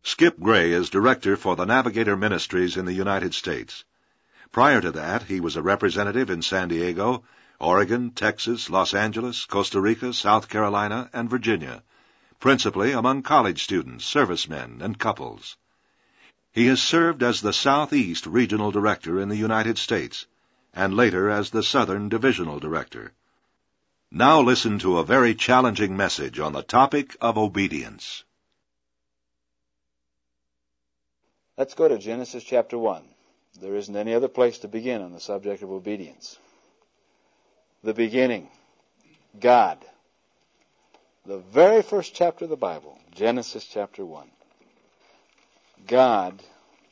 Skip Gray is director for the Navigator Ministries in the United States. Prior to that, he was a representative in San Diego, Oregon, Texas, Los Angeles, Costa Rica, South Carolina, and Virginia, principally among college students, servicemen, and couples. He has served as the Southeast Regional Director in the United States, and later as the Southern Divisional Director. Now listen to a very challenging message on the topic of obedience. Let's go to Genesis chapter 1. There isn't any other place to begin on the subject of obedience. The beginning. God. The very first chapter of the Bible, Genesis chapter 1. God,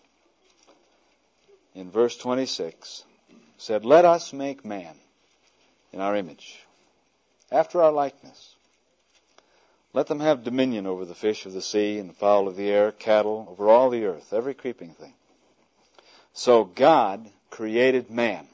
in verse 26, said, "Let us make man in our image, after our likeness. Let them have dominion over the fish of the sea and the fowl of the air, cattle, over all the earth, every creeping thing." So God created man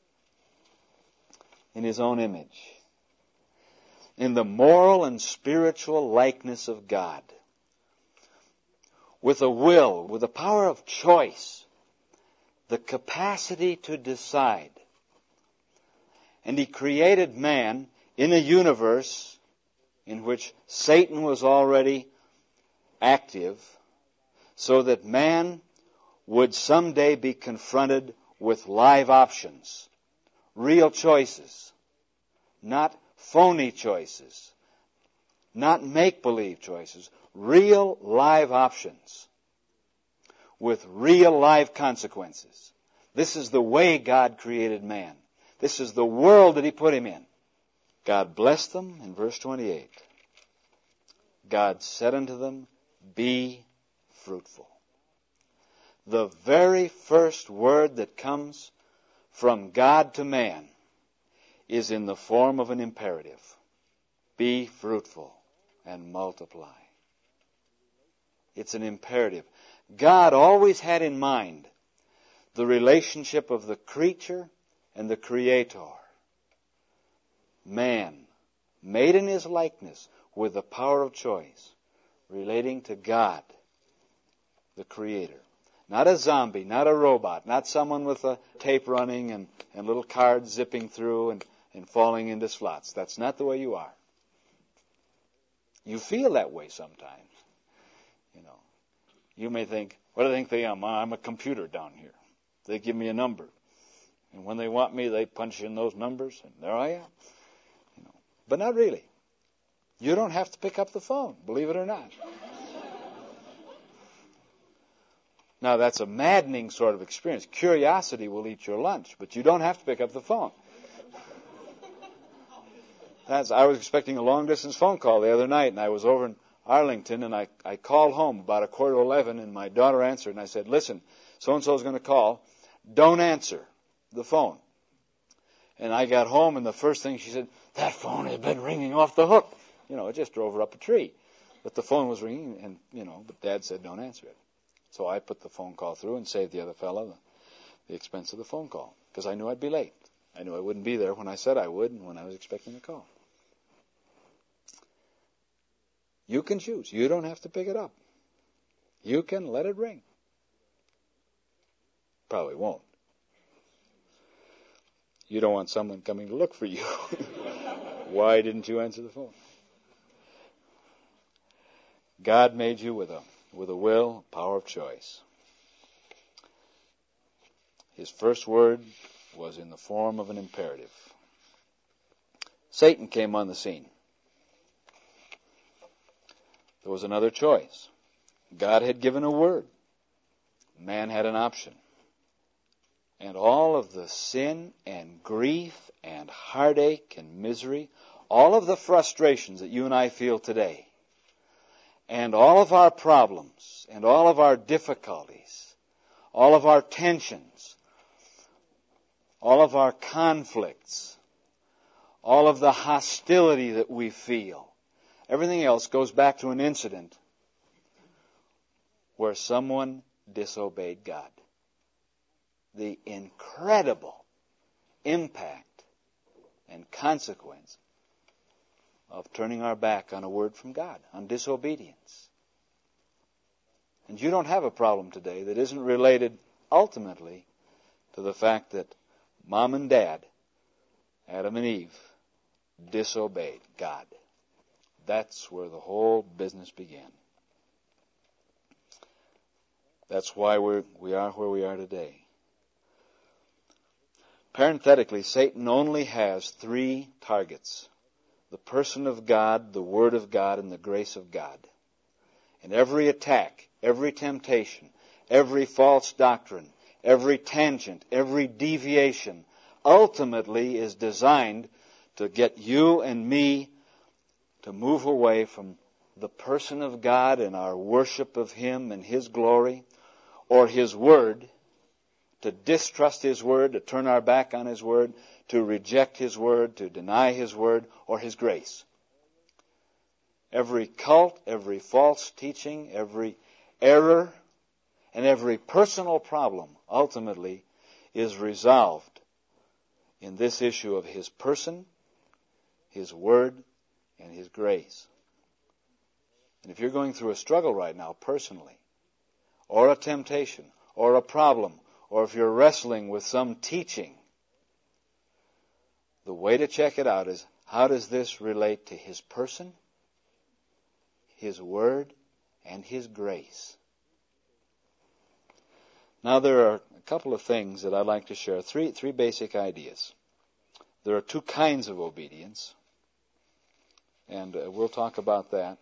in His own image, in the moral and spiritual likeness of God, with a will, with a power of choice, the capacity to decide. And He created man in a universe in which Satan was already active, so that man would someday be confronted with live options, real choices, not phony choices, not make-believe choices, real live options with real live consequences. This is the way God created man. This is the world that He put him in. God blessed them in verse 28. God said unto them, "Be fruitful." The very first word that comes from God to man is in the form of an imperative. Be fruitful and multiply. It's an imperative. God always had in mind the relationship of the creature and the Creator. Man, made in His likeness with the power of choice, relating to God, the Creator. Not a zombie, not a robot, not someone with a tape running and little cards zipping through and falling into slots. That's not the way you are. You feel that way sometimes. You know, you may think, what do they think they am? I'm a computer down here. They give me a number. And when they want me, they punch in those numbers, and there I am. You know, but not really. You don't have to pick up the phone, believe it or not. Now, that's a maddening sort of experience. Curiosity will eat your lunch, but you don't have to pick up the phone. I was expecting a long-distance phone call the other night, and I was over in Arlington, and I called home about 10:45, and my daughter answered, and I said, "Listen, so-and-so is going to call. Don't answer the phone." And I got home, and the first thing she said, "That phone has been ringing off the hook." You know, it just drove her up a tree. But the phone was ringing, and, but Dad said, "Don't answer it." So I put the phone call through and saved the other fellow the expense of the phone call, because I knew I'd be late. I knew I wouldn't be there when I said I would and when I was expecting the call. You can choose. You don't have to pick it up. You can let it ring. Probably won't. You don't want someone coming to look for you. Why didn't you answer the phone? God made you with a will, power of choice. His first word was in the form of an imperative. Satan came on the scene. There was another choice. God had given a word. Man had an option. And all of the sin and grief and heartache and misery, all of the frustrations that you and I feel today, and all of our problems, and all of our difficulties, all of our tensions, all of our conflicts, all of the hostility that we feel, everything else goes back to an incident where someone disobeyed God. The incredible impact and consequence of turning our back on a word from God, on disobedience. And you don't have a problem today that isn't related ultimately to the fact that Mom and Dad, Adam and Eve, disobeyed God. That's where the whole business began. That's why we are where we are today. Parenthetically, Satan only has 3 targets: the person of God, the Word of God, and the grace of God. And every attack, every temptation, every false doctrine, every tangent, every deviation ultimately is designed to get you and me to move away from the person of God and our worship of Him and His glory, or His Word, to distrust His Word, to turn our back on His Word, to reject His Word, to deny His Word, or His grace. Every cult, every false teaching, every error, and every personal problem ultimately is resolved in this issue of His person, His Word, and His grace. And if you're going through a struggle right now personally, or a temptation, or a problem, or if you're wrestling with some teaching, the way to check it out is, how does this relate to His person, His Word, and His grace? Now there are a couple of things that I'd like to share. Three basic ideas. There are 2 kinds of obedience, and we'll talk about that.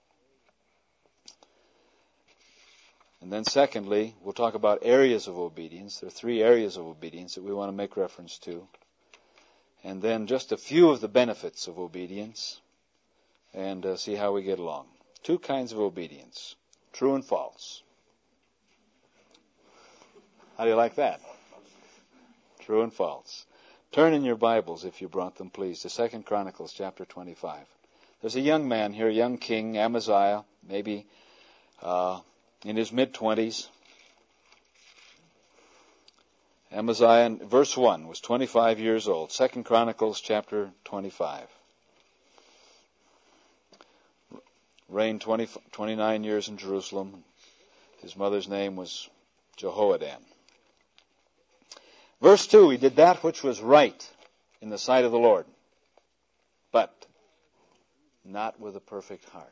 And then secondly, we'll talk about areas of obedience. There are 3 areas of obedience that we want to make reference to. And then just a few of the benefits of obedience, and see how we get along. 2 kinds of obedience, true and false. How do you like that? True and false. Turn in your Bibles, if you brought them, please, to 2 Chronicles chapter 25. There's a young man here, a young king, Amaziah, maybe in his mid-20s. Amaziah, in verse 1, was 25 years old. 2 Chronicles chapter 25. Reigned 29 years in Jerusalem. His mother's name was Jehoaddam. Verse 2, he did that which was right in the sight of the Lord, but not with a perfect heart.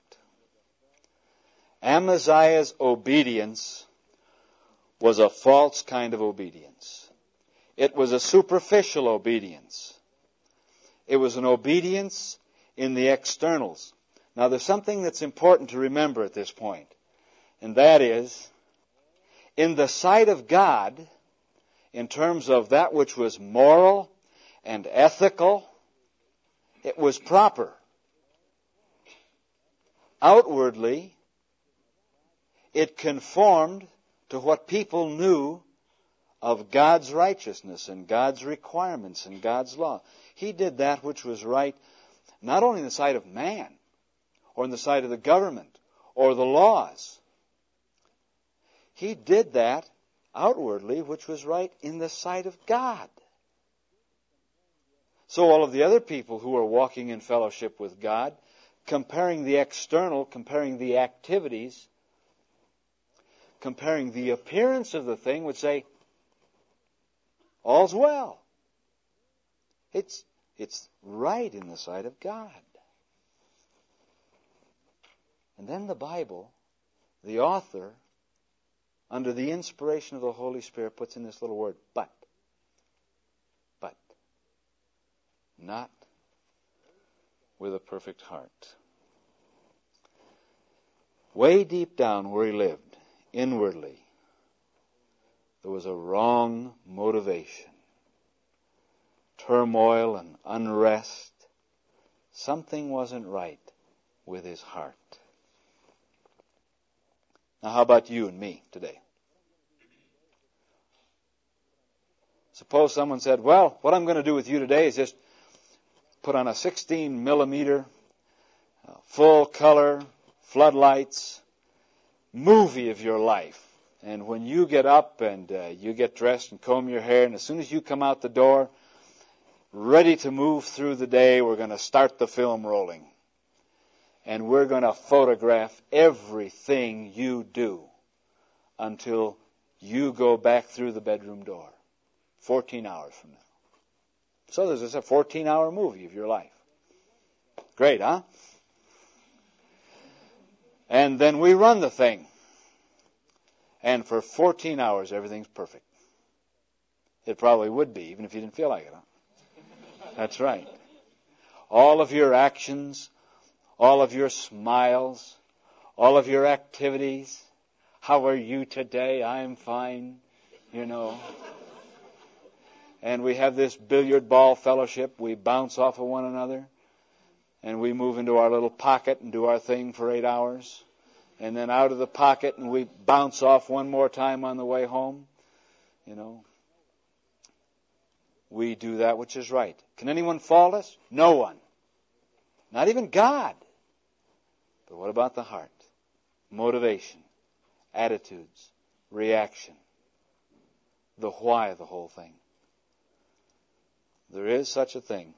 Amaziah's obedience was a false kind of obedience. It was a superficial obedience. It was an obedience in the externals. Now there's something that's important to remember at this point, and that is, in the sight of God, in terms of that which was moral and ethical, it was proper. Outwardly, it conformed to what people knew of God's righteousness and God's requirements and God's law. He did that which was right, not only in the sight of man, or in the sight of the government, or the laws. He did that outwardly, which was right in the sight of God. So all of the other people who were walking in fellowship with God, comparing the external, comparing the activities, comparing the appearance of the thing, would say, all's well. It's right in the sight of God. And then the Bible, the author, under the inspiration of the Holy Spirit, puts in this little word, but. Not with a perfect heart. Way deep down where he lived, inwardly, there was a wrong motivation. Turmoil and unrest. Something wasn't right with his heart. Now how about you and me today? Suppose someone said, well, what I'm going to do with you today is just put on a 16 millimeter, full color, floodlights, movie of your life. And when you get up and you get dressed and comb your hair, and as soon as you come out the door, ready to move through the day, we're going to start the film rolling. And we're going to photograph everything you do. until you go back through the bedroom door. 14 hours from now. So there's a 14-hour movie of your life. Great, huh? And then we run the thing. And for 14 hours, everything's perfect. It probably would be, even if you didn't feel like it, huh? That's right. All of your actions, all of your smiles, all of your activities. How are you today? I'm fine, you know. And we have this billiard ball fellowship. We bounce off of one another. And we move into our little pocket and do our thing for 8 hours. And then out of the pocket and we bounce off one more time on the way home. You know. We do that which is right. Can anyone fault us? No one. Not even God. But what about the heart? Motivation, attitudes, reaction. The why of the whole thing. There is such a thing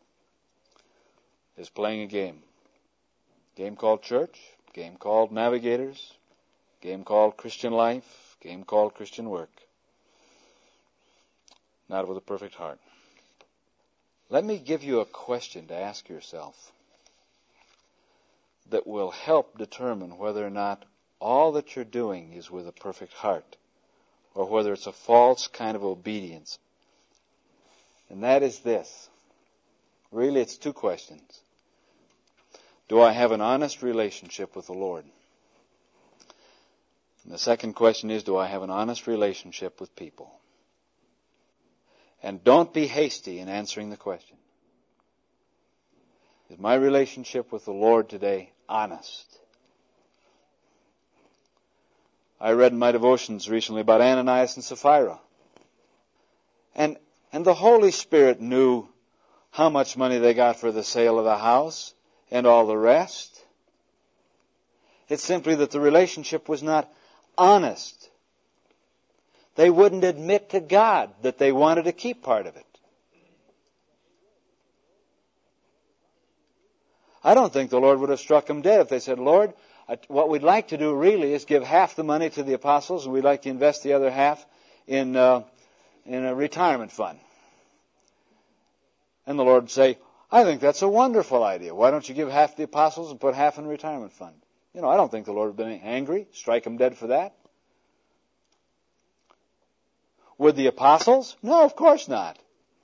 as playing a game. Game called church, game called navigators, game called Christian life, game called Christian work. Not with a perfect heart. Let me give you a question to ask yourself that will help determine whether or not all that you're doing is with a perfect heart, or whether it's a false kind of obedience. And that is this. Really, it's two questions. Do I have an honest relationship with the Lord? And the second question is, do I have an honest relationship with people? And don't be hasty in answering the question. Is my relationship with the Lord today honest? I read in my devotions recently about Ananias and Sapphira. And the Holy Spirit knew how much money they got for the sale of the house and all the rest. It's simply that the relationship was not honest. They wouldn't admit to God that they wanted to keep part of it. I don't think the Lord would have struck them dead if they said, Lord, what we'd like to do really is give half the money to the apostles, and we'd like to invest the other half in a retirement fund. And the Lord would say, I think that's a wonderful idea. Why don't you give half to the apostles and put half in a retirement fund? You know, I don't think the Lord would have been angry, strike them dead for that. Would the apostles? No, of course not.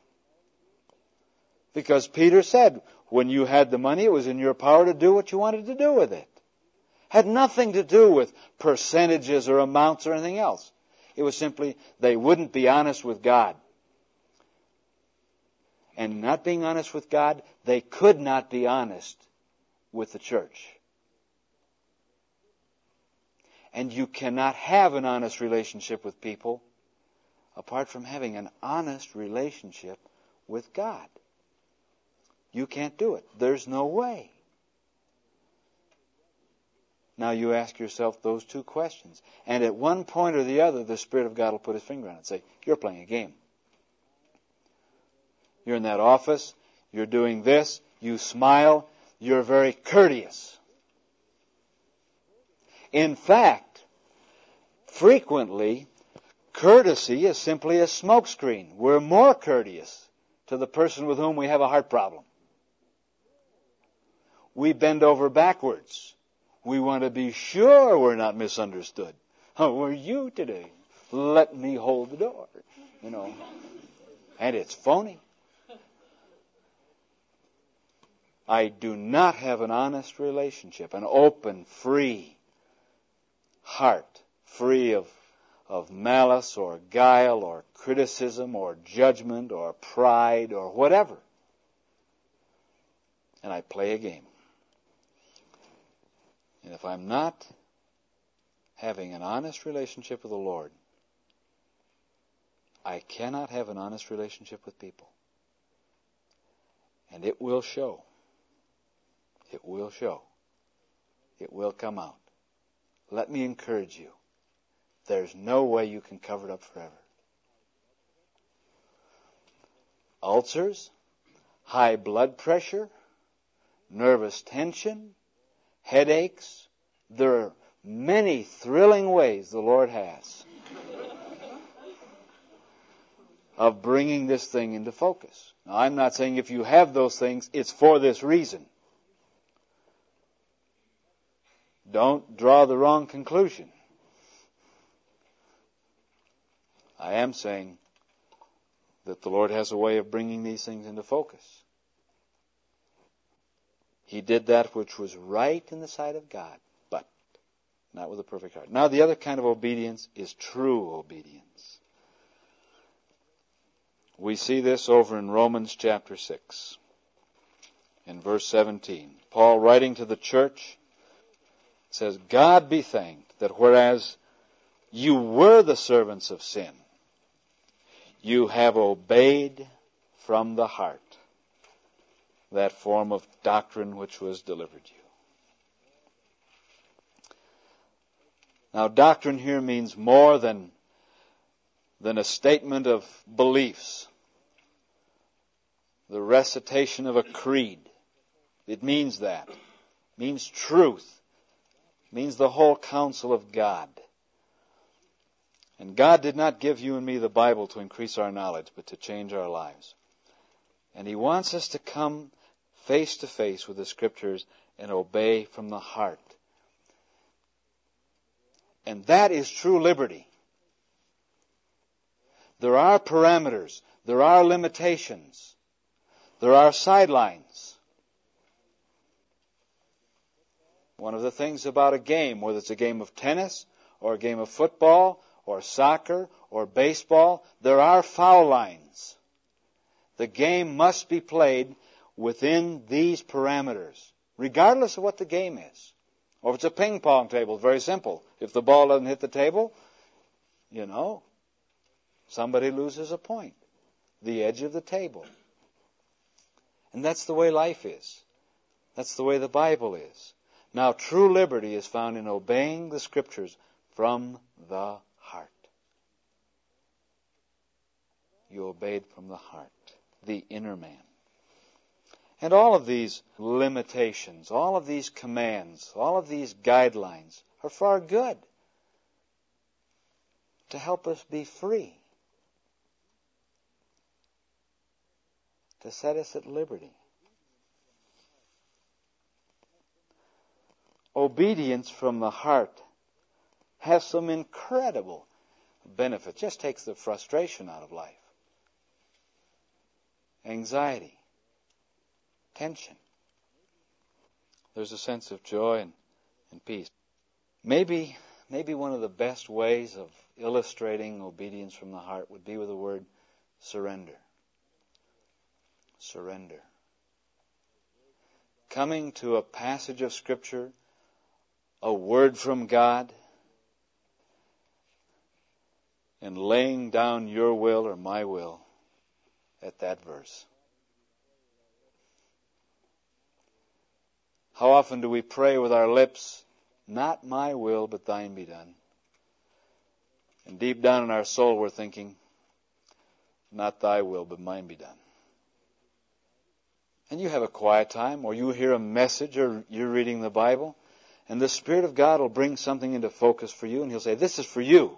Because Peter said, when you had the money, it was in your power to do what you wanted to do with it. Had nothing to do with percentages or amounts or anything else. It was simply they wouldn't be honest with God. And not being honest with God, they could not be honest with the church. And you cannot have an honest relationship with people apart from having an honest relationship with God. You can't do it. There's no way. Now you ask yourself those two questions. And at one point or the other, the Spirit of God will put His finger on it and say, you're playing a game. You're in that office. You're doing this. You smile. You're very courteous. In fact, frequently, courtesy is simply a smokescreen. We're more courteous to the person with whom we have a heart problem. We bend over backwards. We want to be sure we're not misunderstood. How are you today? Let me hold the door. You know. And it's phony. I do not have an honest relationship, an open, free heart, free of malice or guile or criticism or judgment or pride or whatever. And I play a game. And if I'm not having an honest relationship with the Lord, I cannot have an honest relationship with people. And it will show. It will show. It will come out. Let me encourage you. There's no way you can cover it up forever. Ulcers, high blood pressure, nervous tension, headaches, there are many thrilling ways the Lord has of bringing this thing into focus. Now, I'm not saying if you have those things, it's for this reason. Don't draw the wrong conclusion. I am saying that the Lord has a way of bringing these things into focus. He did that which was right in the sight of God, but not with a perfect heart. Now, the other kind of obedience is true obedience. We see this over in Romans chapter 6, in verse 17. Paul, writing to the church, says, God be thanked that whereas you were the servants of sin, you have obeyed from the heart that form of doctrine which was delivered you. Now, doctrine here means more than a statement of beliefs, the recitation of a creed. It means that. It means truth. It means the whole counsel of God. And God did not give you and me the Bible to increase our knowledge, but to change our lives. And He wants us to come face to face with the Scriptures and obey from the heart. And that is true liberty. There are parameters. There are limitations. There are sidelines. One of the things about a game, whether it's a game of tennis or a game of football or soccer or baseball, there are foul lines. The game must be played within these parameters, regardless of what the game is. Or if it's a ping pong table, very simple. If the ball doesn't hit the table, somebody loses a point. The edge of the table. And that's the way life is. That's the way the Bible is. Now, true liberty is found in obeying the Scriptures from the heart. You obeyed from the heart, the inner man. And all of these limitations, all of these commands, all of these guidelines are for our good, to help us be free, to set us at liberty. Obedience from the heart has some incredible benefit. Just takes the frustration out of life. Anxiety. Tension. There's a sense of joy and peace. Maybe one of the best ways of illustrating obedience from the heart would be with the word surrender. Surrender. Coming to a passage of Scripture, a word from God, and laying down your will or my will at that verse. How often do we pray with our lips, not my will, but thine be done? And deep down in our soul we're thinking, not thy will, but mine be done. And you have a quiet time, or you hear a message, or you're reading the Bible, and the Spirit of God will bring something into focus for you, and He'll say, this is for you.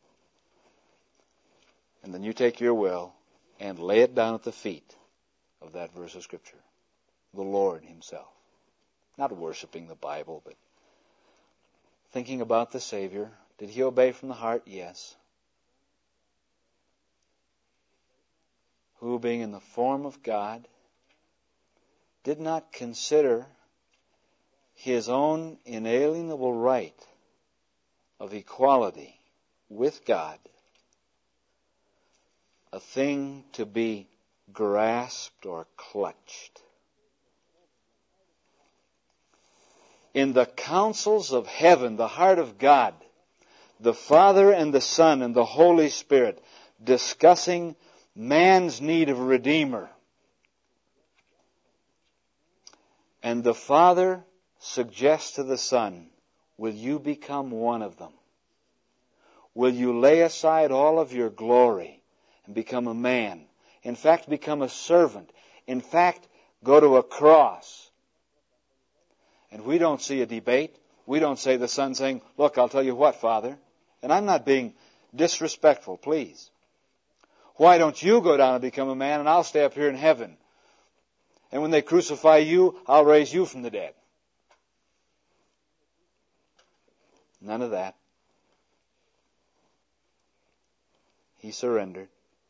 And then you take your will and lay it down at the feet of that verse of Scripture. The Lord Himself. Not worshiping the Bible, but thinking about the Savior. Did He obey from the heart? Yes. Who, being in the form of God, did not consider His own inalienable right of equality with God a thing to be grasped or clutched. In the councils of heaven, the heart of God, the Father and the Son and the Holy Spirit discussing man's need of a Redeemer. And the Father suggests to the Son, will you become one of them? Will you lay aside all of your glory and become a man? In fact, become a servant. In fact, go to a cross. And we don't see a debate. We don't say the son saying, look, I'll tell you what, Father, and I'm not being disrespectful, please. Why don't you go down and become a man, and I'll stay up here in heaven? And when they crucify you, I'll raise you from the dead. None of that. He surrendered.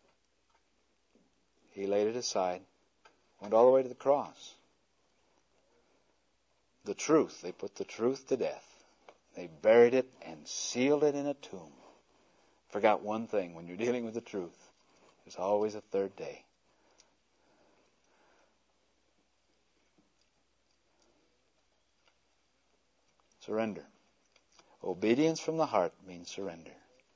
He laid it aside. Went all the way to the cross. The truth, they put the truth to death. They buried it and sealed it in a tomb. Forgot one thing, when you're dealing with the truth, there's always a third day. Surrender. Obedience from the heart means surrender.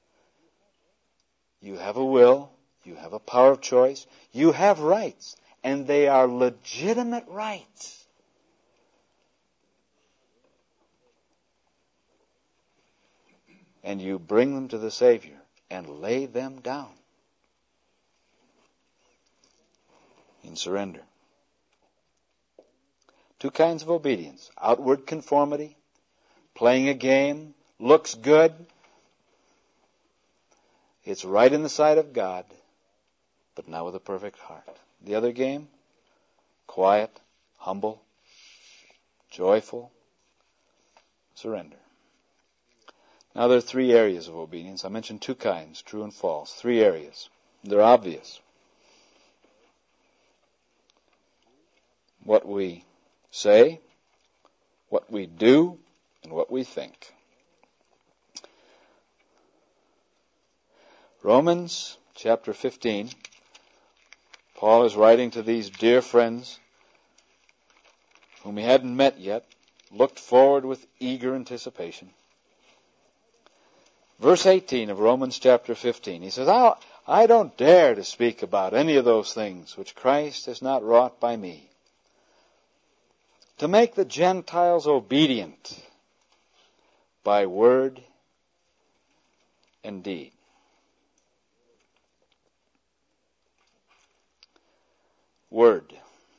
You have a will. You have a power of choice. You have rights. And they are legitimate rights. And you bring them to the Savior and lay them down in surrender. Two kinds of obedience. Outward conformity, playing a game, looks good. It's right in the sight of God, but not with a perfect heart. The other game, quiet, humble, joyful, surrender. Now there are three areas of obedience. I mentioned two kinds, true and false. Three areas. They're obvious. What we say, what we do, and what we think. Romans chapter 15, Paul is writing to these dear friends whom he hadn't met yet, looked forward with eager anticipation. Verse 18 of Romans chapter 15, he says, I don't dare to speak about any of those things which Christ has not wrought by me, to make the Gentiles obedient by word and deed. Word.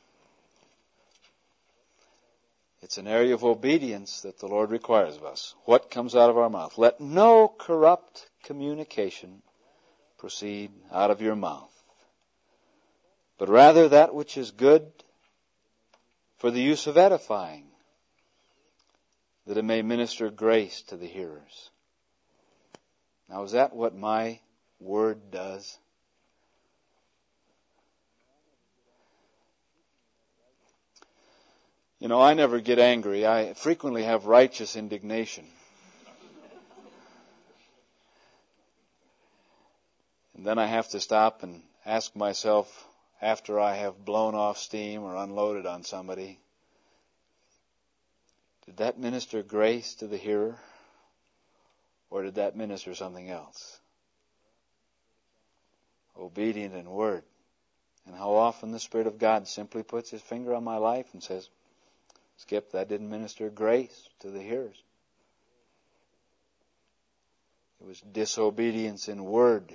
It's an area of obedience that the Lord requires of us. What comes out of our mouth? Let no corrupt communication proceed out of your mouth, but rather that which is good for the use of edifying, that it may minister grace to the hearers. Now, is that what my word does? You know, I never get angry. I frequently have righteous indignation. And then I have to stop and ask myself, after I have blown off steam or unloaded on somebody, did that minister grace to the hearer? Or did that minister something else? Obedient in word. And how often the Spirit of God simply puts His finger on my life and says, Skip, that didn't minister grace to the hearers. It was disobedience in word.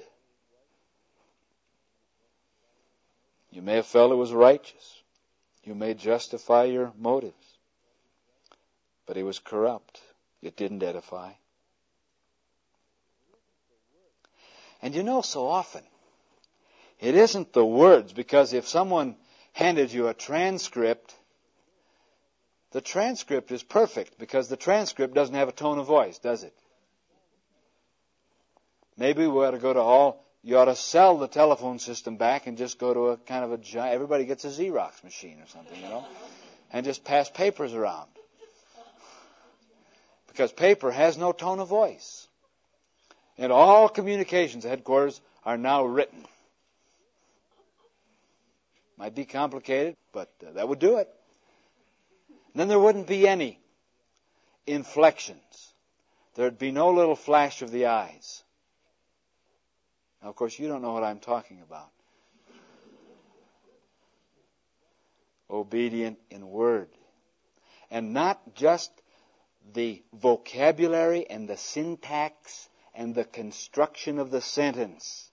You may have felt it was righteous. You may justify your motives. But it was corrupt. It didn't edify. And you know, so often, it isn't the words, because if someone handed you a transcript, the transcript is perfect because the transcript doesn't have a tone of voice, does it? Maybe we ought to go to you ought to sell the telephone system back and just go to a kind of a giant, everybody gets a Xerox machine or something, and just pass papers around. Because paper has no tone of voice. And all communications headquarters are now written. Might be complicated, but that would do it. Then there wouldn't be any inflections. There'd be no little flash of the eyes. Now, of course, you don't know what I'm talking about. Obedient in word. And not just the vocabulary and the syntax and the construction of the sentence.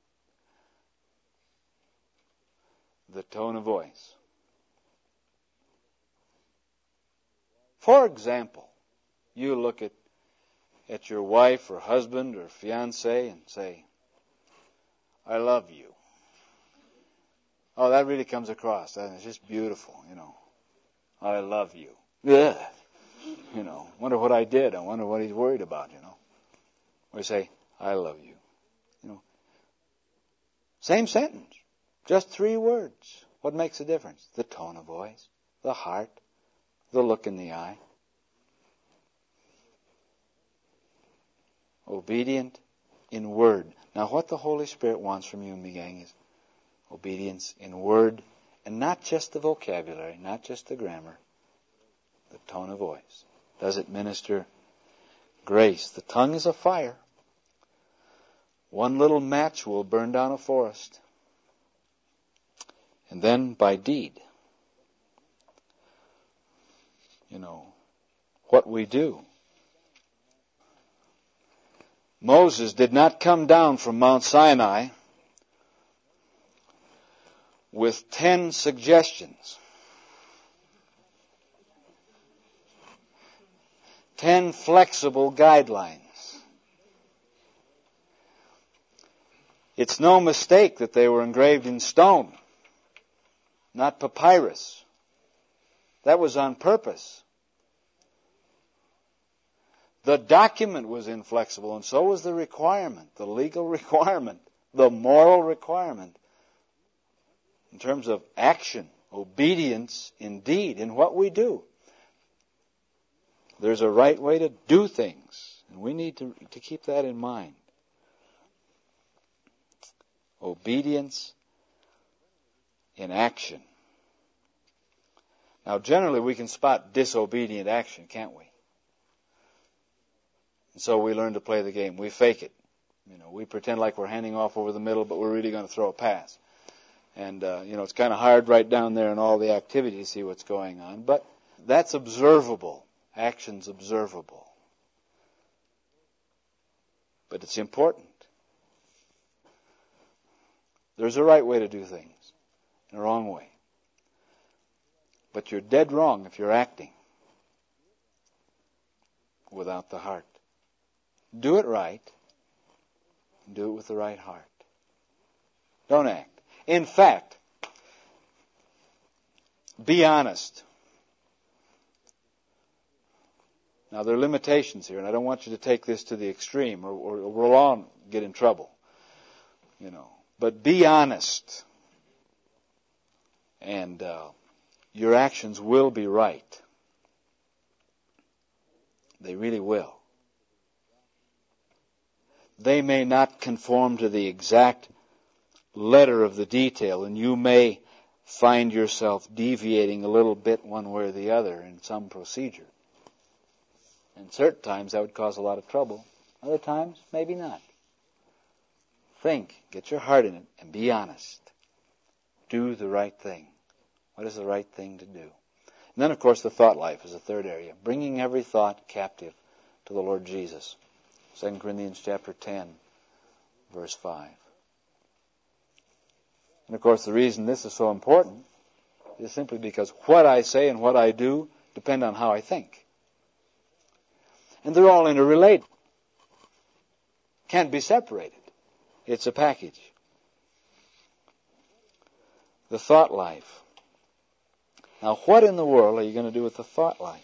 The tone of voice. For example, you look at your wife or husband or fiancé and say, I love you. Oh, that really comes across. It's just beautiful, I love you. Ugh. Wonder what I did. I wonder what he's worried about, Or you say, I love you. Same sentence. Just 3 words. What makes a difference? The tone of voice, the heart, the look in the eye. Obedient in word. Now, what the Holy Spirit wants from you and me, gang, is obedience in word, and not just the vocabulary, not just the grammar, the tone of voice. Does it minister grace? The tongue is a fire. One little match will burn down a forest. And then by deed, what we do. Moses did not come down from Mount Sinai with 10 suggestions. 10 flexible guidelines. It's no mistake that they were engraved in stone, not papyrus. That was on purpose. The document was inflexible, and so was the requirement, the legal requirement, the moral requirement, in terms of action, obedience, indeed, in what we do. There's a right way to do things, and we need to keep that in mind. Obedience in action. Now, generally, we can spot disobedient action, can't we? And so we learn to play the game. We fake it. We pretend like we're handing off over the middle, but we're really going to throw a pass. And, it's kind of hard right down there in all the activity to see what's going on. But that's observable. Action's observable. But it's important. There's a right way to do things and a wrong way. But you're dead wrong if you're acting without the heart. Do it right. Do it with the right heart. Don't act. In fact, be honest. Now, there are limitations here, and I don't want you to take this to the extreme, or we'll all get in trouble. But be honest. And your actions will be right. They really will. They may not conform to the exact letter of the detail, and you may find yourself deviating a little bit one way or the other in some procedure. And certain times that would cause a lot of trouble. Other times, maybe not. Think, get your heart in it, and be honest. Do the right thing. What is the right thing to do? And then, of course, the thought life is the third area. Bringing every thought captive to the Lord Jesus. 2 Corinthians chapter 10, verse 5. And, of course, the reason this is so important is simply because what I say and what I do depend on how I think. And they're all interrelated. Can't be separated. It's a package. The thought life. Now, what in the world are you going to do with the thought life?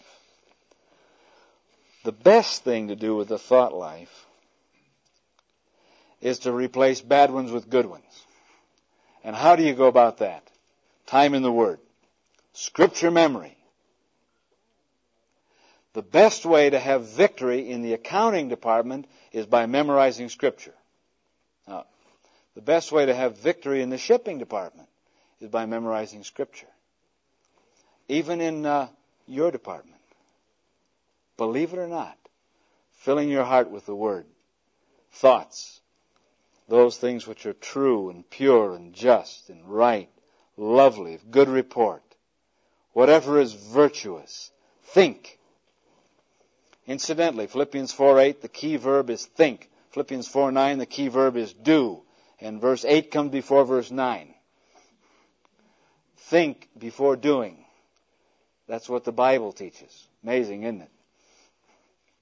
The best thing to do with the thought life is to replace bad ones with good ones. And how do you go about that? Time in the Word. Scripture memory. The best way to have victory in the accounting department is by memorizing Scripture. Now, the best way to have victory in the shipping department is by memorizing Scripture. Even in your department. Believe it or not, filling your heart with the Word. Thoughts. Those things which are true and pure and just and right, lovely, of good report. Whatever is virtuous. Think. Incidentally, Philippians 4:8, the key verb is think. Philippians 4:9, the key verb is do. And verse 8 comes before verse 9. Think before doing. That's what the Bible teaches. Amazing, isn't it?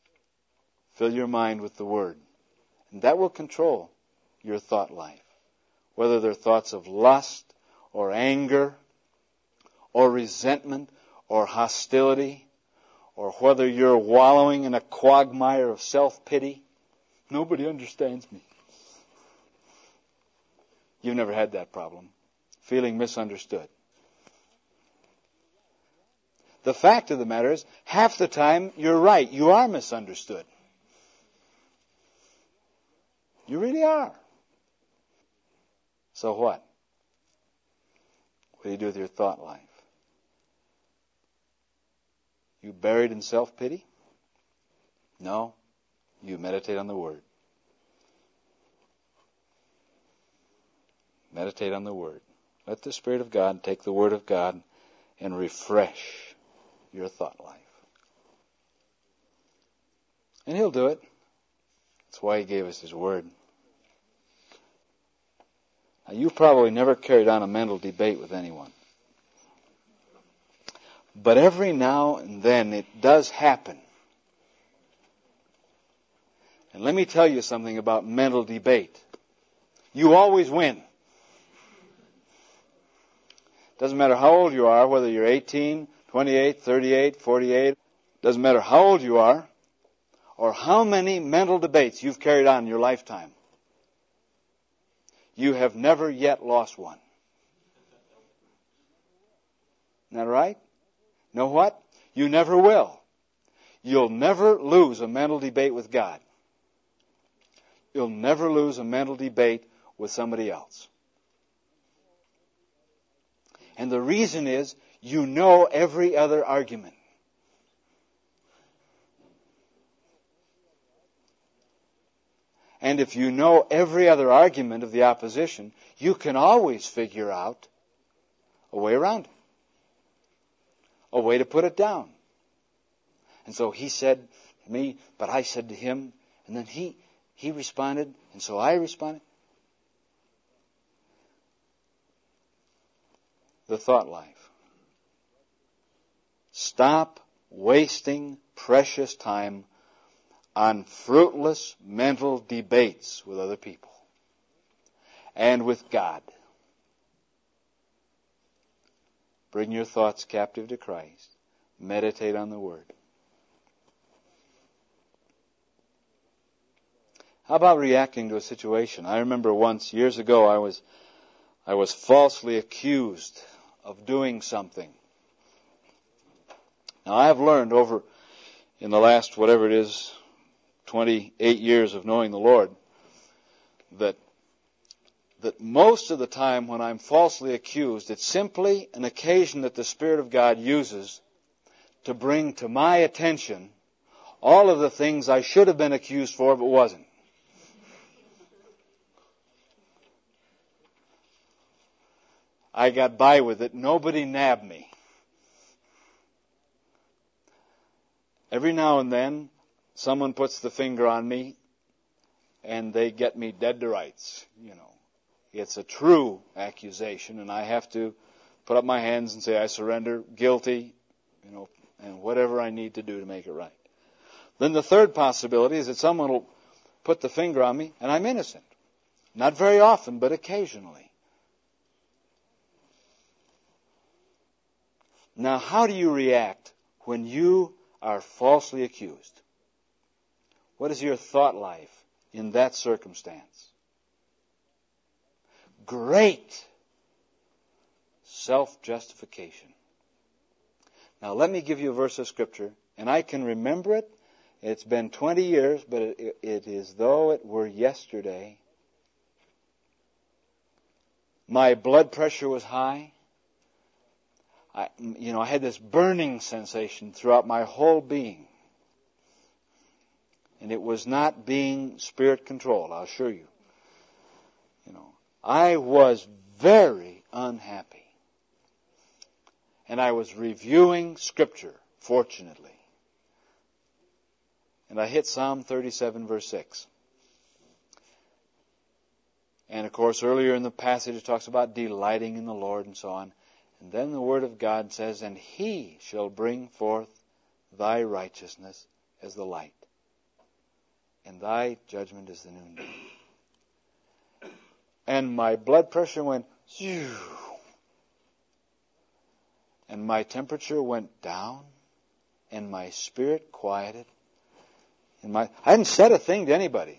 Fill your mind with the Word. And that will control your thought life. Whether they're thoughts of lust or anger or resentment or hostility, or whether you're wallowing in a quagmire of self-pity. Nobody understands me. You've never had that problem. Feeling misunderstood. The fact of the matter is, half the time, you're right. You are misunderstood. You really are. So what? What do you do with your thought life? You buried in self-pity? No. You meditate on the Word. Meditate on the Word. Let the Spirit of God take the Word of God and refresh your thought life. And He'll do it. That's why He gave us His Word. Now, you've probably never carried on a mental debate with anyone. But every now and then it does happen. And let me tell you something about mental debate. You always win. Doesn't matter how old you are, whether you're 18, 28, 38, 48. Doesn't matter how old you are or how many mental debates you've carried on in your lifetime. You have never yet lost one. Isn't that right? Know what? You never will. You'll never lose a mental debate with God. You'll never lose a mental debate with somebody else. And the reason is, you know every other argument. And if you know every other argument of the opposition, you can always figure out a way around it. A way to put it down. And so he said to me, but I said to him, and then he responded, and so I responded. The thought life. Stop wasting precious time on fruitless mental debates with other people and with God. Bring your thoughts captive to Christ. Meditate on the Word. How about reacting to a situation? I remember once, years ago, I was falsely accused of doing something. Now, I have learned in the last, whatever it is, 28 years of knowing the Lord, that most of the time when I'm falsely accused, it's simply an occasion that the Spirit of God uses to bring to my attention all of the things I should have been accused for but wasn't. I got by with it. Nobody nabbed me. Every now and then, someone puts the finger on me and they get me dead to rights, It's a true accusation, and I have to put up my hands and say, I surrender, guilty, and whatever I need to do to make it right. Then the third possibility is that someone will put the finger on me and I'm innocent. Not very often, but occasionally. Now, how do you react when you are falsely accused? What is your thought life in that circumstance? Great self-justification. Now, let me give you a verse of Scripture, and I can remember it. It's been 20 years, but it is though it were yesterday. My blood pressure was high. I had this burning sensation throughout my whole being. And it was not being spirit controlled, I'll assure you. I was very unhappy. And I was reviewing Scripture, fortunately. And I hit Psalm 37, verse 6. And of course, earlier in the passage it talks about delighting in the Lord and so on. And then the Word of God says, and He shall bring forth thy righteousness as the light. and thy judgment is the noonday. And my blood pressure went, phew, and my temperature went down, and my spirit quieted. And I hadn't said a thing to anybody.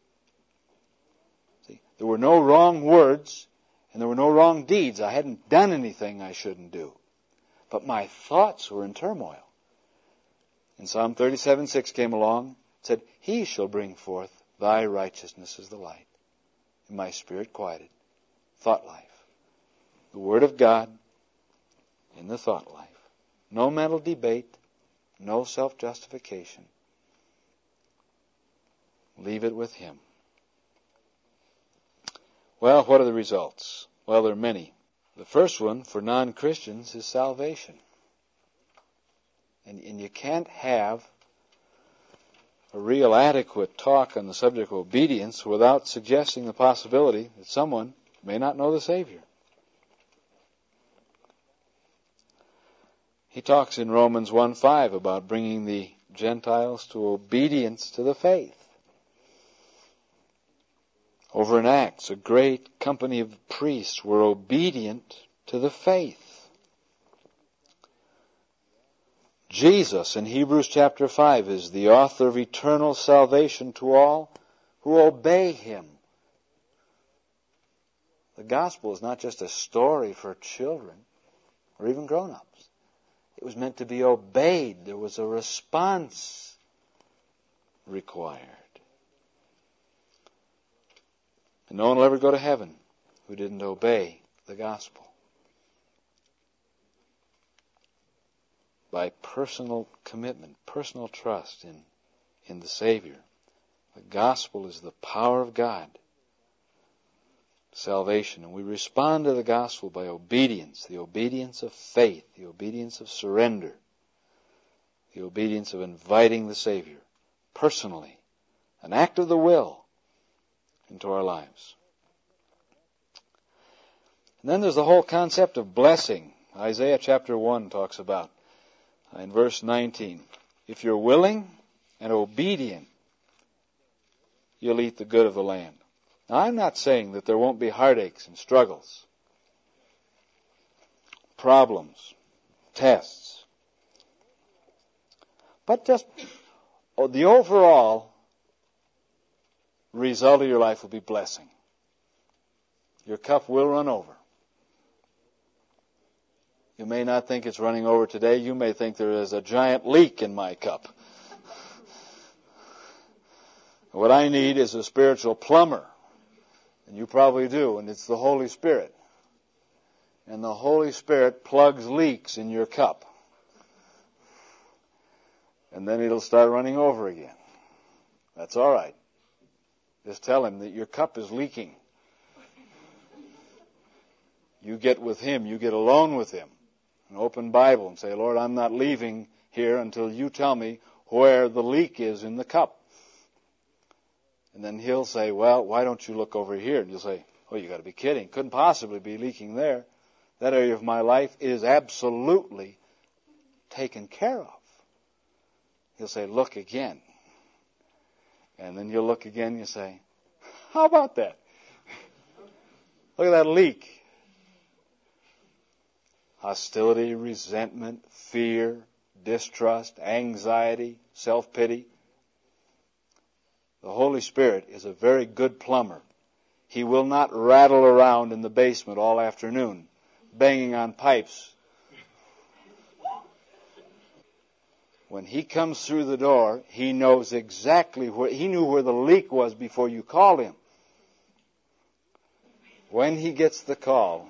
See, there were no wrong words, and there were no wrong deeds. I hadn't done anything I shouldn't do. But my thoughts were in turmoil. And Psalm 37:6 came along, said, He shall bring forth thy righteousness as the light. And my spirit quieted. Thought life. The Word of God in the thought life. No mental debate. No self-justification. Leave it with Him. Well, what are the results? Well, there are many. The first one for non-Christians is salvation. And you can't have a real adequate talk on the subject of obedience without suggesting the possibility that someone may not know the Savior. He talks in Romans 1:5 about bringing the Gentiles to obedience to the faith. Over in Acts, a great company of priests were obedient to the faith. Jesus in Hebrews chapter 5 is the author of eternal salvation to all who obey Him. The gospel is not just a story for children or even grown-ups. It was meant to be obeyed. There was a response required. And no one will ever go to heaven who didn't obey the gospel. By personal commitment, personal trust in the Savior. The gospel is the power of God. Salvation. And we respond to the gospel by obedience. The obedience of faith. The obedience of surrender. The obedience of inviting the Savior personally. An act of the will into our lives. And then there's the whole concept of blessing. Isaiah chapter 1 talks about in verse 19. If you're willing and obedient, you'll eat the good of the land. Now, I'm not saying that there won't be heartaches and struggles, problems, tests. But just the overall result of your life will be blessing. Your cup will run over. You may not think it's running over today. You may think there is a giant leak in my cup. What I need is a spiritual plumber. And you probably do, and it's the Holy Spirit. And the Holy Spirit plugs leaks in your cup. And then it'll start running over again. That's all right. Just tell Him that your cup is leaking. You get with Him. You get alone with Him. An open Bible and say, Lord, I'm not leaving here until you tell me where the leak is in the cup. And then He'll say, well, why don't you look over here? And you'll say, oh, you got to be kidding. Couldn't possibly be leaking there. That area of my life is absolutely taken care of. He'll say, look again. And then you'll look again and you say, how about that? Look at that leak. Hostility, resentment, fear, distrust, anxiety, self-pity. The Holy Spirit is a very good plumber. He will not rattle around in the basement all afternoon, banging on pipes. When He comes through the door, He knows exactly He knew where the leak was before you called Him. When He gets the call,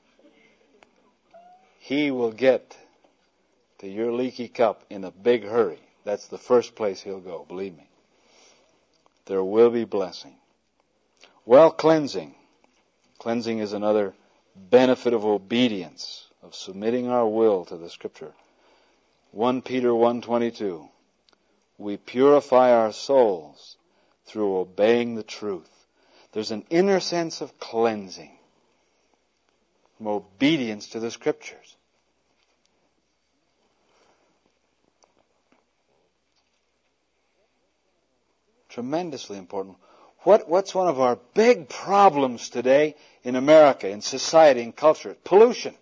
He will get to your leaky cup in a big hurry. That's the first place He'll go, believe me. There will be blessing. Well, cleansing. Cleansing is another benefit of obedience, of submitting our will to the Scripture. 1 Peter 1:22. We purify our souls through obeying the truth. There's an inner sense of cleansing from obedience to the Scriptures. Tremendously important. What's one of our big problems today in America, in society, in culture? Pollution.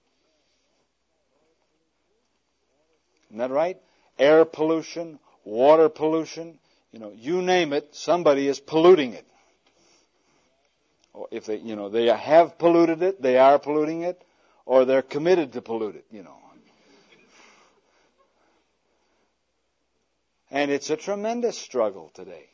Isn't that right? Air pollution, water pollution, you name it, somebody is polluting it. Or if they have polluted it, they are polluting it, or they're committed to pollute it, And it's a tremendous struggle today.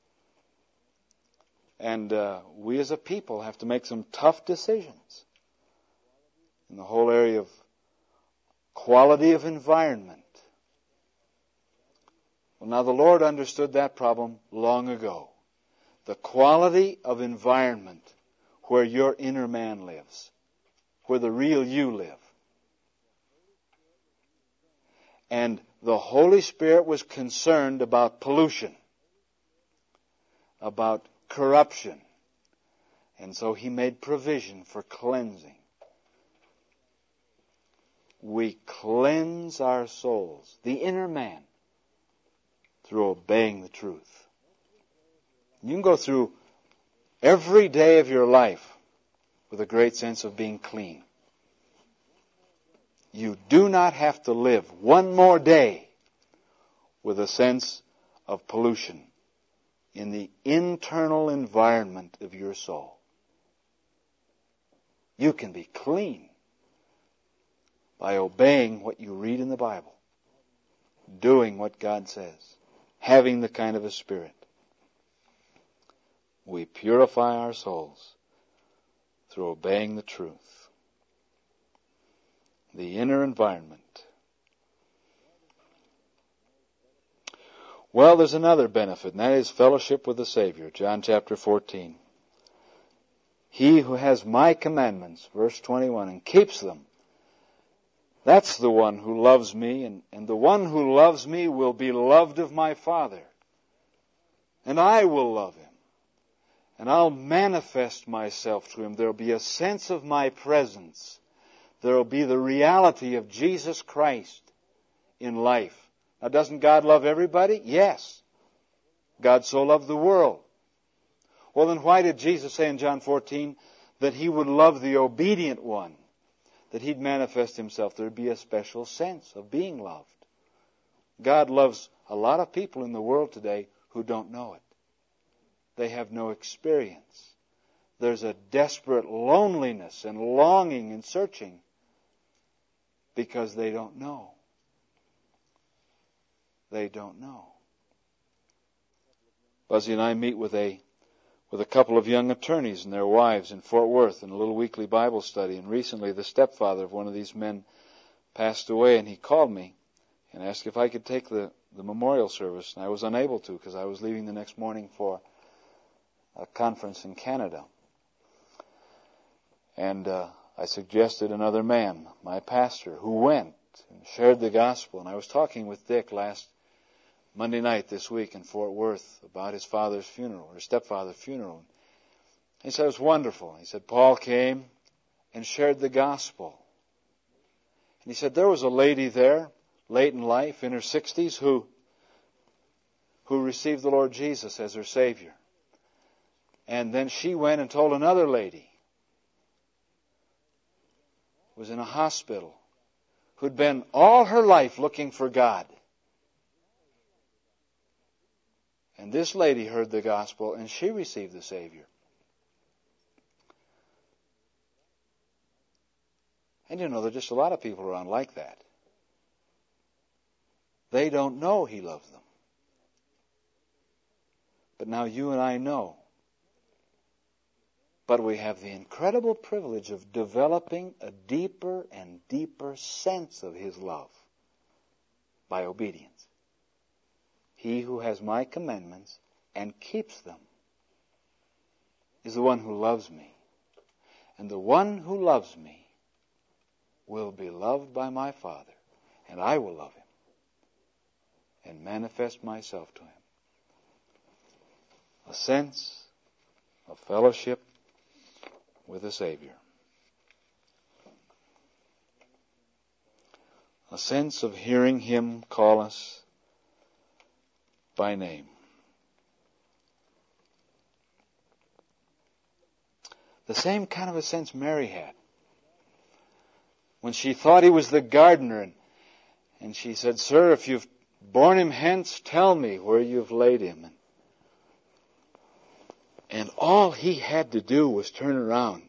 And we as a people have to make some tough decisions in the whole area of quality of environment. Well, now the Lord understood that problem long ago. The quality of environment where your inner man lives, where the real you live. And the Holy Spirit was concerned about pollution, about corruption. And so He made provision for cleansing. We cleanse our souls, the inner man, through obeying the truth. You can go through every day of your life with a great sense of being clean. You do not have to live one more day with a sense of pollution in the internal environment of your soul. You can be clean by obeying what you read in the Bible, doing what God says, having the kind of a spirit. We purify our souls through obeying the truth. The inner environment. Well, there's another benefit, and that is fellowship with the Savior. John chapter 14. He who has my commandments, verse 21, and keeps them, that's the one who loves me, and the one who loves me will be loved of my Father. And I will love him. And I'll manifest myself to him. There will be a sense of my presence. There will be the reality of Jesus Christ in life. Now, doesn't God love everybody? Yes. God so loved the world. Well, then why did Jesus say in John 14 that He would love the obedient one? That He'd manifest Himself. There'd be a special sense of being loved. God loves a lot of people in the world today who don't know it. They have no experience. There's a desperate loneliness and longing and searching because they don't know. They don't know. Buzzy and I meet with a couple of young attorneys and their wives in Fort Worth in a little weekly Bible study. And recently the stepfather of one of these men passed away, and he called me and asked if I could take the memorial service. And I was unable to because I was leaving the next morning for a conference in Canada. And I suggested another man, my pastor, who went and shared the gospel. And I was talking with Dick last Monday night this week in Fort Worth about his father's funeral, or stepfather's funeral. He said it was wonderful. He said Paul came and shared the gospel. And he said there was a lady there, late in life, in her 60s, who received the Lord Jesus as her Savior. And then she went and told another lady who was in a hospital, who'd been all her life looking for God. And this lady heard the gospel, and she received the Savior. And you know, there are just a lot of people around like that. They don't know He loves them. But now you and I know. But we have the incredible privilege of developing a deeper and deeper sense of His love by obedience. He who has my commandments and keeps them is the one who loves me. And the one who loves me will be loved by my Father, and I will love him and manifest myself to him. A sense of fellowship with the Savior. A sense of hearing Him call us by name. The same kind of a sense Mary had. When she thought he was the gardener, and she said, "Sir, if you've borne him hence, tell me where you've laid him." And all he had to do was turn around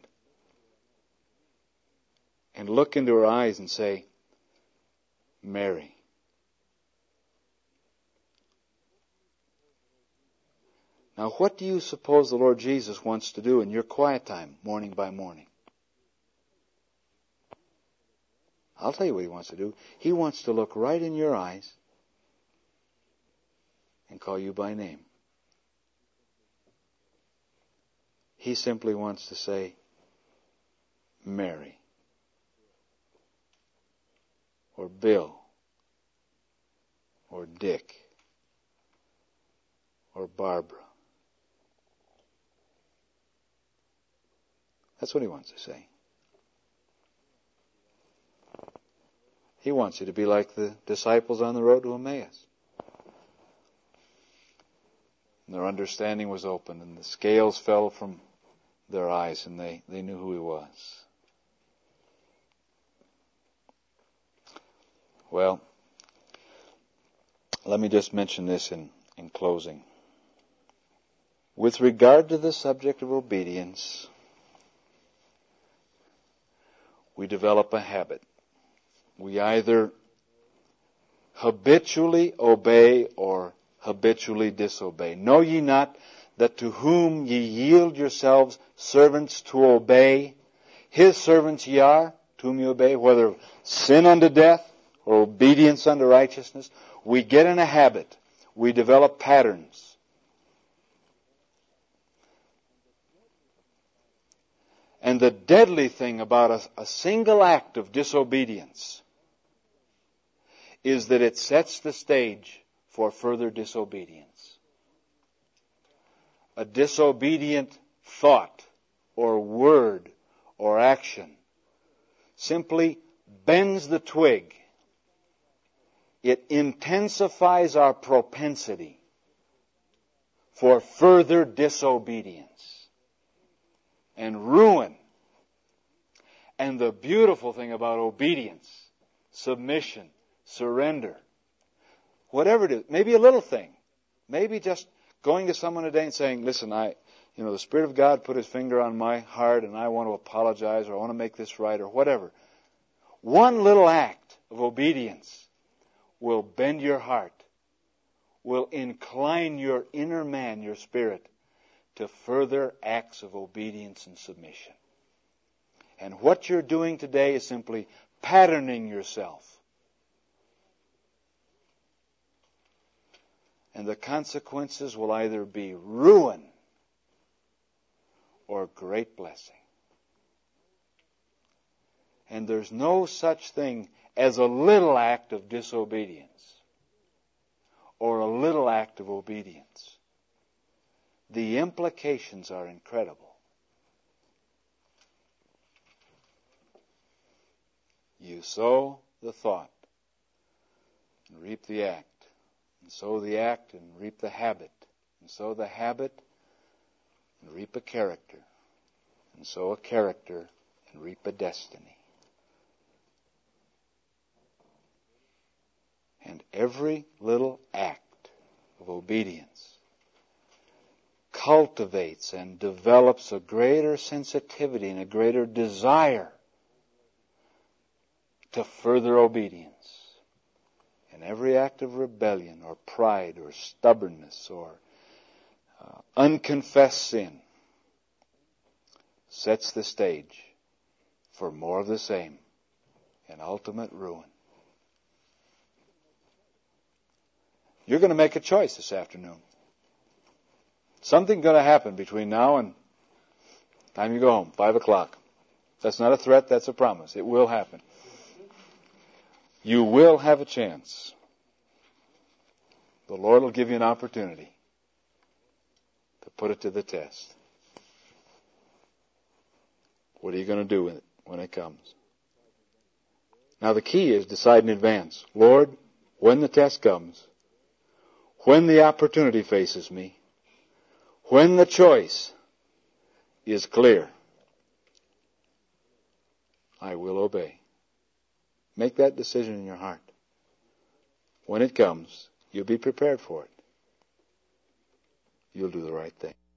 and look into her eyes and say, "Mary." Now, what do you suppose the Lord Jesus wants to do in your quiet time, morning by morning? I'll tell you what He wants to do. He wants to look right in your eyes and call you by name. He simply wants to say, "Mary," or "Bill," or "Dick," or "Barbara." That's what He wants to say. He wants you to be like the disciples on the road to Emmaus. And their understanding was opened, and the scales fell from their eyes, and they knew who He was. Well, let me just mention this in closing. With regard to the subject of obedience, we develop a habit. We either habitually obey or habitually disobey. Know ye not that to whom ye yield yourselves servants to obey, His servants ye are, to whom you obey, whether sin unto death or obedience unto righteousness? We get in a habit. We develop patterns. And the deadly thing about a single act of disobedience is that it sets the stage for further disobedience. A disobedient thought or word or action simply bends the twig. It intensifies our propensity for further disobedience and ruin. And the beautiful thing about obedience, submission, surrender, whatever it is, maybe a little thing, maybe just going to someone today and saying, "Listen, the Spirit of God put His finger on my heart and I want to apologize, or I want to make this right," or whatever. One little act of obedience will bend your heart, will incline your inner man, your spirit, to further acts of obedience and submission. And what you're doing today is simply patterning yourself. And the consequences will either be ruin or great blessing. And there's no such thing as a little act of disobedience or a little act of obedience. The implications are incredible. You sow the thought and reap the act. And sow the act and reap the habit. And sow the habit and reap a character. And sow a character and reap a destiny. And every little act of obedience cultivates and develops a greater sensitivity and a greater desire to further obedience. And every act of rebellion or pride or stubbornness or unconfessed sin sets the stage for more of the same and ultimate ruin. You're going to make a choice this afternoon. Something's going to happen between now and time you go home, 5 o'clock. That's not a threat, that's a promise. It will happen. You will have a chance. The Lord will give you an opportunity to put it to the test. What are you going to do with it when it comes? Now the key is decide in advance. Lord, when the test comes, when the opportunity faces me, when the choice is clear, I will obey. Make that decision in your heart. When it comes, you'll be prepared for it. You'll do the right thing.